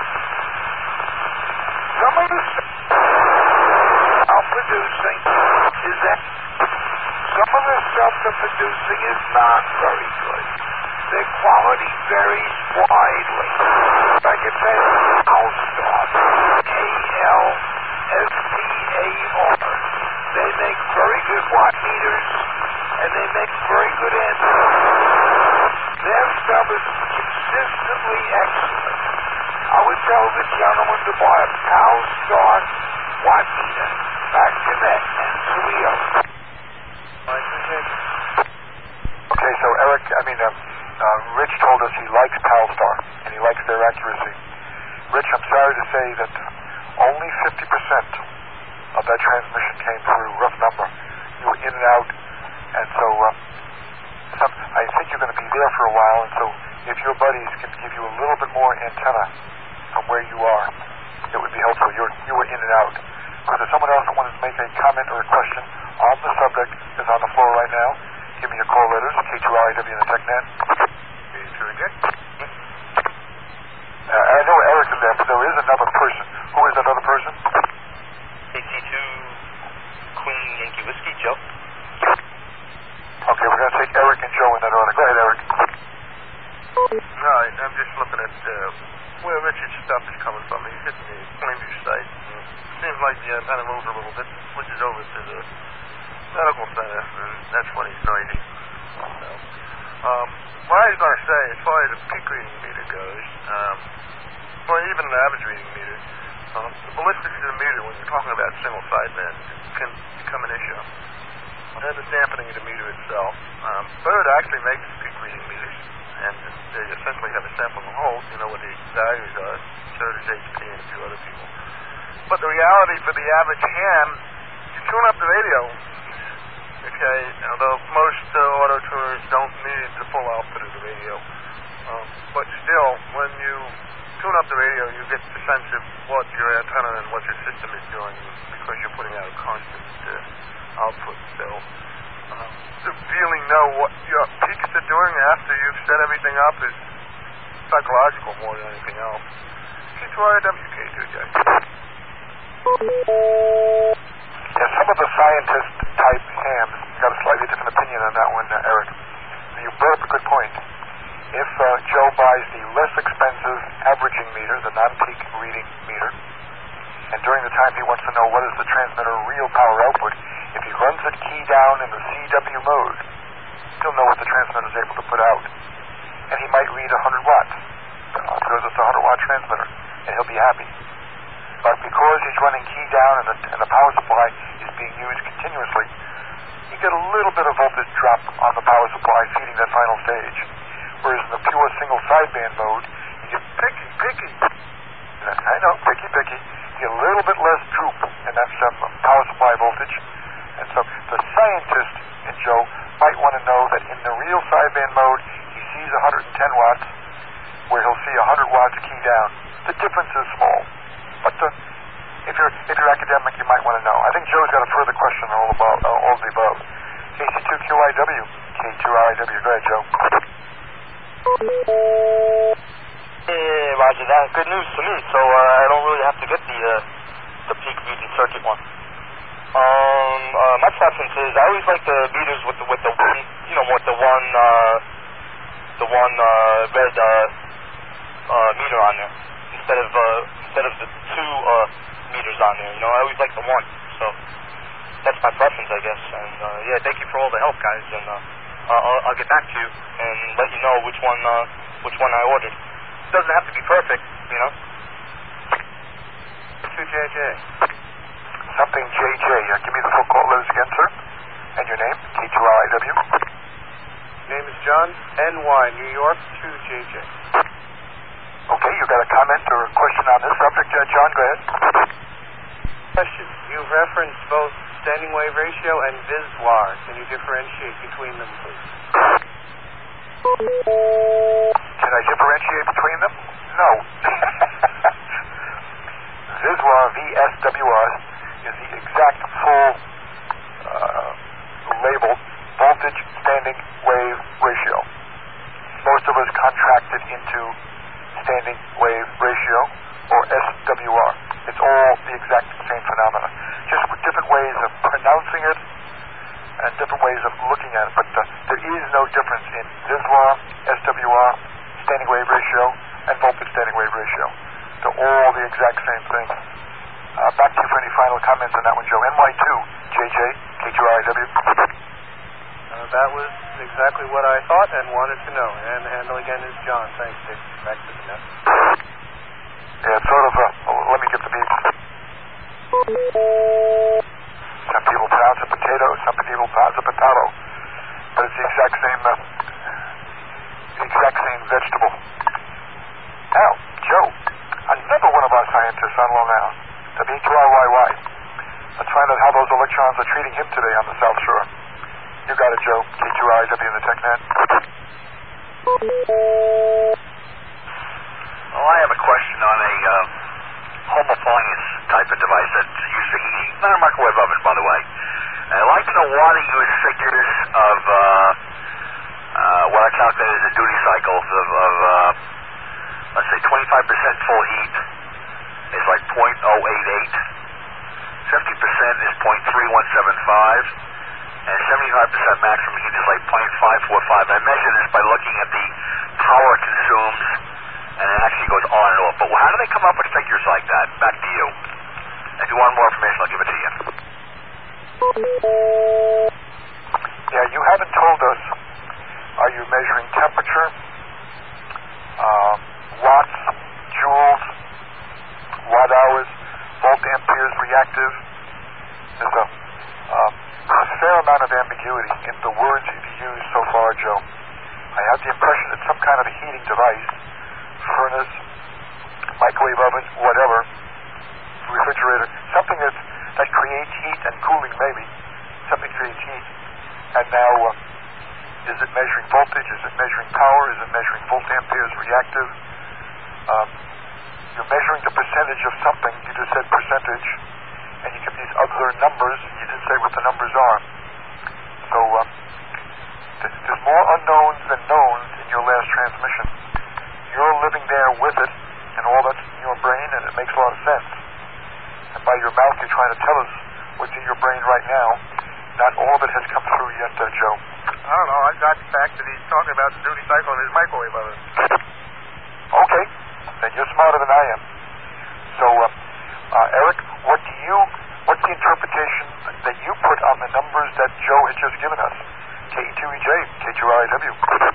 some of the stuff I'm producing is that some of the stuff they're producing is not very good. Their quality varies widely. Like I said, Alstar, A L S T A R. They make very good watt meters, and they make very good amps. Their stuff is consistently excellent. I would tell the gentleman to buy a Alstar watt meter. Back to that, and so we are.
Okay, so Eric, I mean, uh, uh, Rich told us he likes Palstar, and he likes their accuracy. Rich, I'm sorry to say that only fifty percent of that transmission came through, rough number. You were in and out, and so uh, some, I think you're going to be there for a while, and so if your buddies can give you a little bit more antenna from where you are, it would be helpful. You're, you were in and out. Because if someone else that wanted to make a comment or a question on the subject is on the floor right now, give me your call letters, K two R I W and the TechNet.
K two again?
Uh, I know Eric is there, but there is another person. Who is that other person?
K C two Queen Yankee Whiskey, Joe.
Okay, we're going to take Eric and Joe in that order. Go ahead, Eric.
No, I, I'm just looking at uh, where Richard's stuff is coming from. He's hitting the Plainview site. It seems like the antenna moves a little bit. switches over to the medical center, and that's when he's noisy. So, um, what I was going to say, as far as the peak reading meter goes, um, or even the average reading meter, um, the ballistics of the meter, when you're talking about single sideband, can become an issue. And the dampening of the meter itself. Um, Bird actually makes peak reading meters, and they essentially have a sample and hold. You know what the values are. So does H P and a few other people. But the reality for the average ham, you tune up the radio, okay, although most uh, auto tuners don't need the full output of the radio. Um, but still, when you tune up the radio, you get the sense of what your antenna and what your system is doing because you're putting out a constant uh, output. So um, to really know what your peaks are doing after you've set everything up is psychological more than anything else. K two R W K two, Jack.
Yeah, some of the scientist-type hams got a slightly different opinion on that one, uh, Eric. You brought up a good point. If uh, Joe buys the less expensive averaging meter, the non-peak reading meter, and during the time he wants to know what is the transmitter real power output, if he runs it key down in the C W mode, he'll know what the transmitter is able to put out. And he might read one hundred watts, because it's a one hundred watt transmitter, and he'll be happy. But because he's running key down and the, and the power supply is being used continuously, you get a little bit of voltage drop on the power supply feeding that final stage. Whereas in the pure single sideband mode, you get picky, picky. I know, picky, picky. You get a little bit less droop in that um, power supply voltage. And so the scientist in Joe might want to know that in the real sideband mode, he sees one hundred ten watts, where he'll see one hundred watts key down. The difference is small. But uh, if you're if you're academic, you might want to know. I think Joe's got a further question on all, about, uh, all of the above. K C two Q I W. K two R I W. Go ahead, Joe.
Yeah, roger that. Good news to me, so uh, I don't really have to get the uh, the peak reading circuit one. Um, uh, my preference is I always like the meters with the with the one, you know, with the one uh, the one uh, red uh, uh, meter on there instead of uh, instead of the two uh, meters on there. You know, I always like the one, so that's my preference, I guess. And uh, yeah, thank you for all the help, guys, and uh, I'll, I'll get back to you and let you know which one uh, which one I ordered. It doesn't have to be perfect, you know.
two J J.
Something J J. Uh, give me the full call letters again, sir. And your name? K two R I W.
Name is John, N Y, New York, two J J.
Okay, you got a comment or a question on this subject, uh, John? Go ahead.
Question. You referenced both standing wave ratio and VisWAR. Can you differentiate between them, please?
Can I differentiate between them? No. VisWAR, V S W R, is the exact full uh, label voltage standing wave ratio. Most of us contracted into standing wave ratio, or S W R. It's all the exact same phenomena, just with different ways of pronouncing it and different ways of looking at it. But uh, there is no difference in VisWAR, S W R, standing wave ratio, and voltage standing wave ratio. They're all the exact same thing. Uh, back to you for any final comments on that one, Joe. N Y two, J J, K two R I W.
Uh, that was exactly what I thought and wanted to know. And the handle again is John. Thanks, Dick. Back to the net.
Yeah, it's sort of, uh, oh, let me get the beep. Some people pronounce it potato, some people pronounce it potato. But it's the exact same, uh, the exact same vegetable. Now, Joe, another one of our scientists on Long Island, W two R Y Y. Let's find out how those electrons are treating him today on the South Shore. You got it, Joe. K two R I W in the TechNet.
Well, I have a question on a uh, home appliance type of device that's used for heating. Not a microwave oven, by the way. I'd like to know watt-use figures of uh, uh, what I calculate as the duty cycles of, of uh, let's say, twenty-five percent full heat is like zero point zero eight eight. fifty percent is zero point three one seven five. And seventy-five percent maximum heat is like zero point five four five. I measure this by looking at the power it consumes, and it actually goes on and off. But how do they come up with figures like that? Back to you. If you want more information, I'll give it to you.
reactive. There's a, um, a fair amount of ambiguity in the words you've used so far, Joe. I have the impression that some kind of a heating device, furnace, microwave oven, whatever, refrigerator, something that's, that creates heat and cooling maybe, something creates heat, and now uh, is it measuring voltage, is it measuring power, is it measuring volt amperes reactive? Um, you're measuring the percentage of something, you just said percentage, and you give these other numbers, you didn't say what the numbers are. So um, th- there's more unknowns than knowns in your last transmission. You're living there with it, and all that's in your brain, and it makes a lot of sense. And by your mouth, you're trying to tell us what's in your brain right now. Not all of it has come through yet, uh, Joe.
I don't know. I got the fact that he's talking about the duty cycle in his microwave oven.
Okay, then you're smarter than I am. So, uh, uh, Eric, what do you, what's the interpretation that you put on the numbers that Joe has just given us? K E two E J, K two R I W.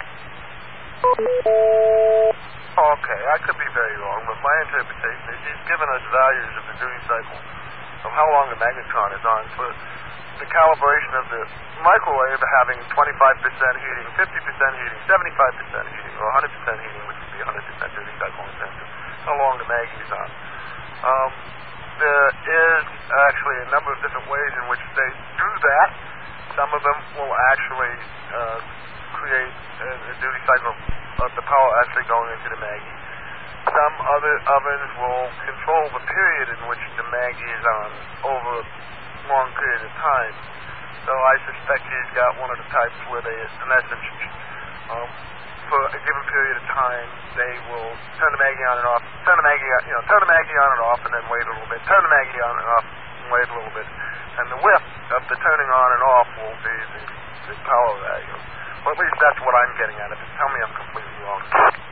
Okay, I could be very wrong, but my interpretation is he's given us values of the duty cycle of how long the magnetron is on for the calibration of the microwave having twenty-five percent heating, fifty percent heating, seventy-five percent heating, or one hundred percent heating, which would be one hundred percent duty cycle intensive, how long the Maggie is on. Um, there is actually a number of different ways in which they do that. Some of them will actually uh, create a, a duty cycle of the power actually going into the Maggie. Some other ovens will control the period in which the Maggie is on over a long period of time. So I suspect he's got one of the types where they, in essence, um, for a given period of time, they will turn the Maggie on and off, turn the Maggie, you know, turn the Maggie on and off, and then wait a little bit, turn the Maggie on and off, and wait a little bit, and the width of the turning on and off will be the, the power value. Well, at least that's what I'm getting at. If you tell me I'm completely wrong.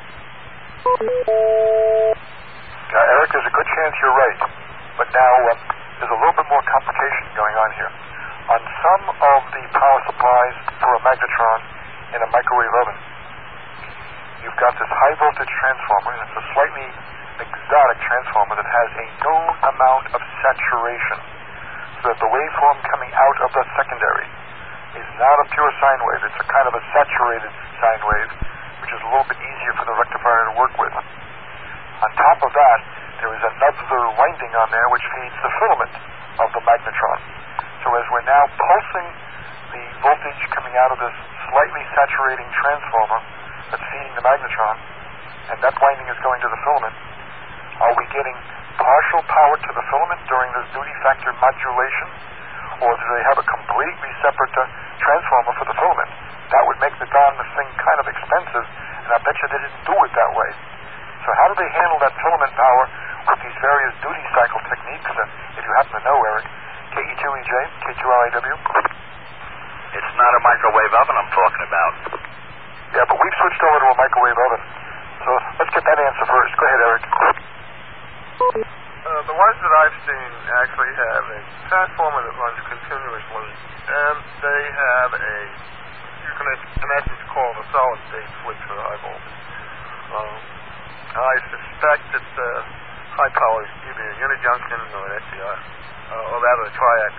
Uh, Eric, there's a good chance you're right, but now uh, there's a little bit more complication going on here. On some of the power supplies for a magnetron in a microwave oven, you've got this high voltage transformer, and it's a slightly exotic transformer that has a known amount of saturation, so that the waveform coming out of the secondary is not a pure sine wave. It's a kind of a saturated sine wave, which is a little bit easier for the rectifier to work with. On top of that, there is another winding on there which feeds the filament of the magnetron. So as we're now pulsing the voltage coming out of this slightly saturating transformer that's feeding the magnetron, and that winding is going to the filament, are we getting partial power to the filament during this duty factor modulation, or do they have a completely separate uh, transformer for the filament? That would make the darn thing kind of expensive, and I bet you they didn't do it that way. So how do they handle that filament power with these various duty cycle techniques, uh, if you happen to know, Eric? K E two E J, K two R I W?
It's not a microwave oven I'm talking about.
Yeah, but we've switched over to a microwave oven. So let's get that answer first. Go ahead, Eric.
Uh, the ones that I've seen actually have a transformer that runs continuously, and they have a, you can in essence call it a solid state switch for high voltage. Um, I suspect that the high power is either a unijunction or an S C R, uh, or rather a triac.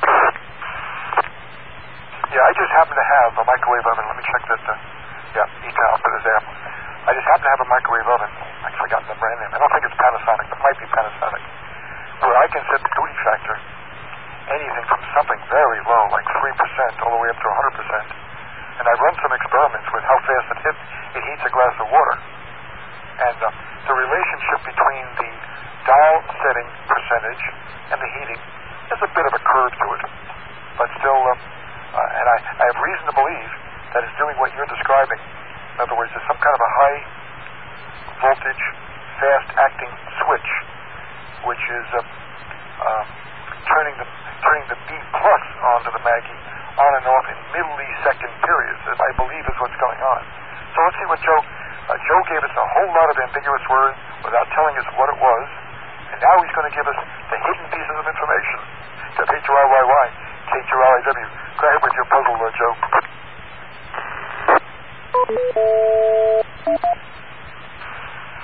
Yeah, I just happen to have a microwave oven. Let me check that. Uh, yeah, E-Cal, I'll put it there. I just happen to have a microwave oven. I've forgotten the brand name. I don't think it's Panasonic. It might be Panasonic. Where I can set the duty factor anything from something very low, like three percent, all the way up to one hundred percent. And I've run some experiments with how fast it, hit, it heats a glass of water. And uh, the relationship between the dial setting percentage and the heating is a bit of a curve to it. But still, uh, uh, and I, I have reason to believe that it's doing what you're describing. In other words, there's some kind of a high voltage, fast-acting switch, which is uh, uh, turning the turning the B plus onto the Maggie on and off in millisecond periods, I believe is what's going on. So let's see what Joe, uh, Joe gave us a whole lot of ambiguous words without telling us what it was, and now he's going to give us the hidden pieces of information. W H R Y Y, K two R I W. Go ahead with your puzzle, uh, Joe.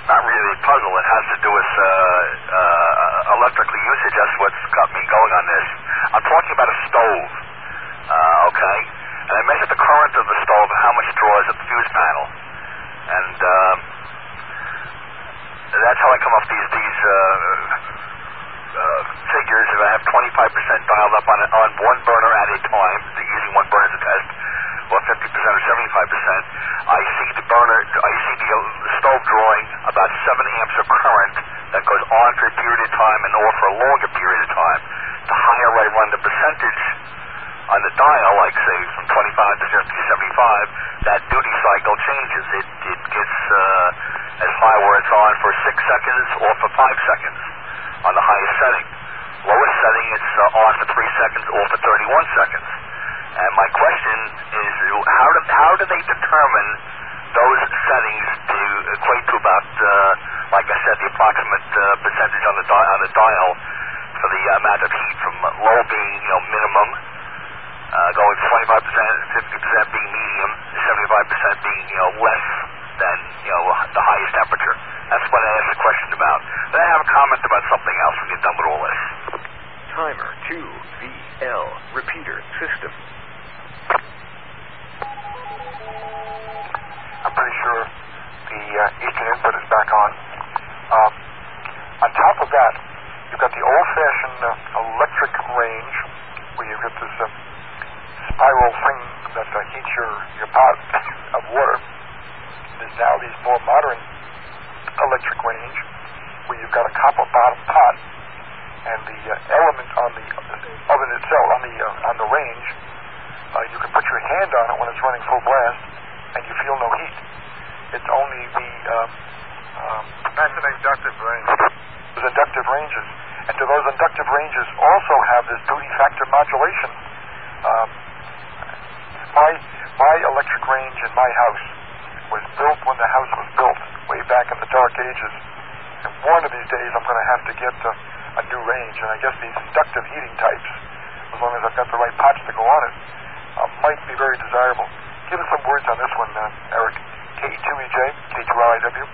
not really a puzzle. It has to do with uh, uh, electrical usage. That's what's got me going on this. I'm talking about a stove, uh, okay? And I measured the current of the stove and how much it draws at the fuse panel. And um, that's how I come up with these, these uh, uh, figures. If I have twenty-five percent dialed up on, on one burner at a time, using one burner as a test, or fifty percent or seventy-five percent, I see the burner, I see the, uh, the stove drawing about seven amps of current that goes on for a period of time and off for a longer period of time. The higher I run the percentage on the dial, like say from twenty-five to fifty, seventy-five, that duty cycle changes. It, it gets uh, as high where it's on for six seconds or for five seconds on the highest setting. Lowest setting, it's uh, on for three seconds or for thirty-one seconds. And my question is, how do, how do they determine those settings to equate to about, uh, like I said, the approximate uh, percentage on the, di- on the dial for the amount of heat, from low being, you know, minimum, uh, going to twenty-five percent, fifty percent being medium, seventy-five percent being, you know, less than, you know, the highest temperature. That's what I asked the question about. Then I have a comment about something else when you're done with all this.
Timer two V L repeater system.
I'm pretty sure the uh, Eastern input is back on. Um, on top of that, you've got the old-fashioned uh, electric range, where you've got this uh, spiral thing that uh, heats your, your pot of water. There's now these more modern electric range, where you've got a copper bottom pot, and the uh, element on the oven itself, on the uh, on the range, uh, you can put your hand on it when it's running full blast, and you feel no heat. It's only the um, um,
That's an inductive range.
those inductive ranges, and to those inductive ranges also have this duty factor modulation. Um, my my electric range in my house was built when the house was built, way back in the dark ages. And one of these days I'm going to have to get uh, a new range, and I guess these inductive heating types, as long as I've got the right pots to go on it, uh, might be very desirable. Give us some words on this one, uh, Eric. K two E J, K two R I W.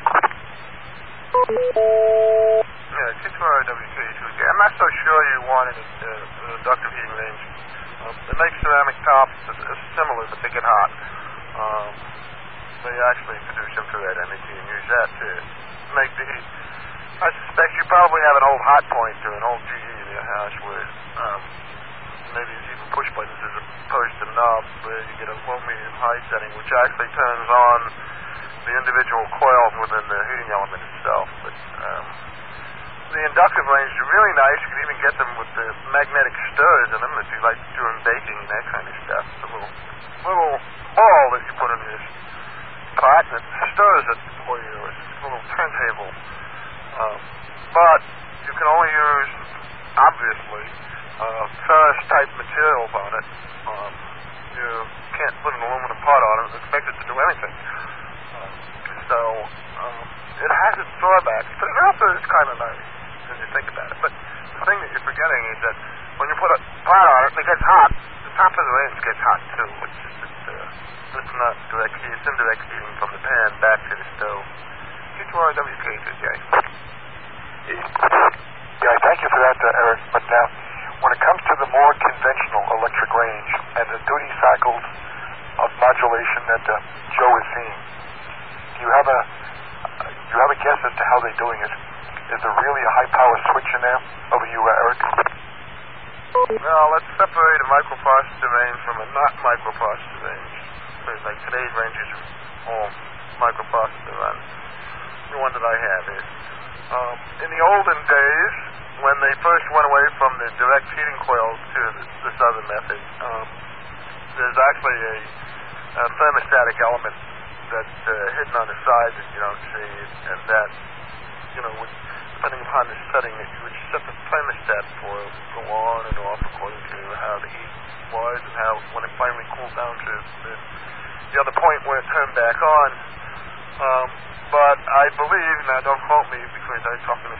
Yeah, K two R I W, K two E J. I'm not so sure you want an uh, inductive heating range. Um, they make ceramic tops that are similar, but they get hot. Um, they actually produce infrared energy and use that to make the heat. I suspect you probably have an old hot point or an old G E in your house where um, maybe it's even push buttons as opposed to knobs, where you get a low, medium, high setting, which actually turns on the individual coils within the heating element itself. But um, the inductive range is really nice. You can even get them with the magnetic stirrers in them if you like doing baking and that kind of stuff. It's a little, little ball that you put in this pot that stirs it for you. It's a little turntable. Um, but you can only use, obviously, uh, ferrous-type materials on it. Um, you can't put an aluminum pot on it and expect it to do anything. Um, so um, it has its drawbacks, but it also is kind of nice when you think about it. But the thing that you're forgetting is that when you put a pot on it and it gets hot, the top of the range gets hot too, which is just, uh, it's not direct heat, it's indirect heating from the pan back to the stove. K two R W K two J.
Yeah, thank you for that, uh, Eric. But now, when it comes to the more conventional electric range and the duty cycles of modulation that uh, Joe is seeing, do you have a uh, do you have a guess as to how they're doing it? Is there really a high power switch in there? Over to you, uh, Eric.
Well, let's separate a microprocessor range from a not microprocessor range. Because like today's ranges are all microprocessor run. The one that I have is. Um, in the olden days, when they first went away from the direct heating coils to this, this other method, um, there's actually a, a thermostatic element that's uh, hidden on the side that you don't see, and that, you know, would, depending upon the setting that you would set the thermostat for, it would go on and off according to how the heat was and how, when it finally cooled down to the, the other point where it turned back on. Um, but I believe, now don't quote me because I was talking to